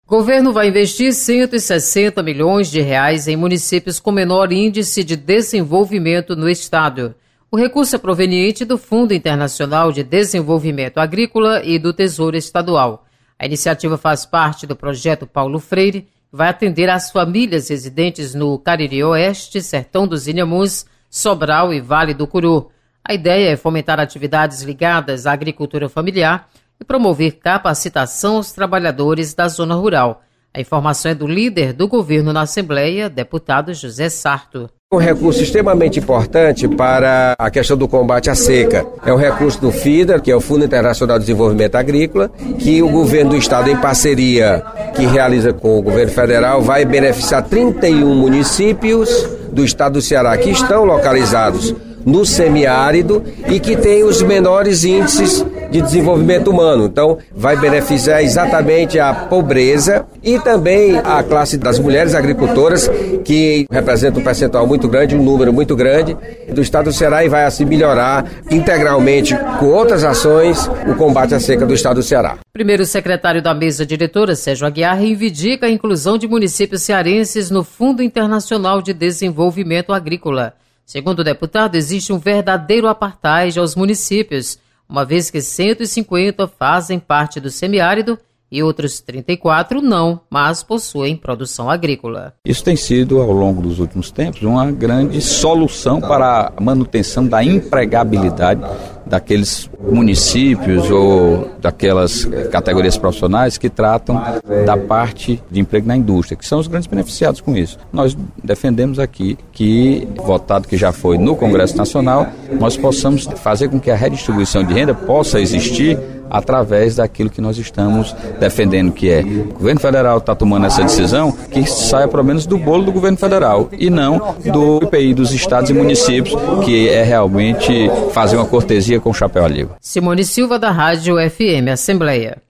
O governo vai investir 160 milhões de reais em municípios com menor índice de desenvolvimento no estado. O recurso é proveniente do Fundo Internacional de Desenvolvimento Agrícola e do Tesouro Estadual. A iniciativa faz parte do projeto Paulo Freire, que vai atender às famílias residentes no Cariri Oeste, Sertão dos Inhamuns, Sobral e Vale do Curu. A ideia é fomentar atividades ligadas à agricultura familiar e promover capacitação aos trabalhadores da zona rural. A informação é do líder do governo na Assembleia, deputado José Sarto. Um recurso extremamente importante para a questão do combate à seca. É um recurso do FIDA, que é o Fundo Internacional de Desenvolvimento Agrícola, que o governo do estado, em parceria que realiza com o governo federal, vai beneficiar 31 municípios do estado do Ceará que estão localizados no semiárido e que tem os menores índices de desenvolvimento humano. Então, vai beneficiar exatamente a pobreza e também a classe das mulheres agricultoras, que representa um percentual muito grande, um número muito grande do estado do Ceará, e vai assim melhorar integralmente, com outras ações, o combate à seca do estado do Ceará. Primeiro secretário da mesa diretora, Sérgio Aguiar, reivindica a inclusão de municípios cearenses no Fundo Internacional de Desenvolvimento Agrícola. Segundo o deputado, existe um verdadeiro apartheid aos municípios, uma vez que 150 fazem parte do semiárido e outros 34 não, mas possuem produção agrícola. Isso tem sido, ao longo dos últimos tempos, uma grande solução para a manutenção da empregabilidade daqueles municípios ou daquelas categorias profissionais que tratam da parte de emprego na indústria, que são os grandes beneficiados com isso. Nós defendemos aqui que, votado que já foi no Congresso Nacional, nós possamos fazer com que a redistribuição de renda possa existir através daquilo que nós estamos defendendo, que é o governo federal está tomando essa decisão, que saia pelo menos do bolo do governo federal e não do IPI dos estados e municípios, que é realmente fazer uma cortesia com o chapéu alheio. Simone Silva, da Rádio FM Assembleia.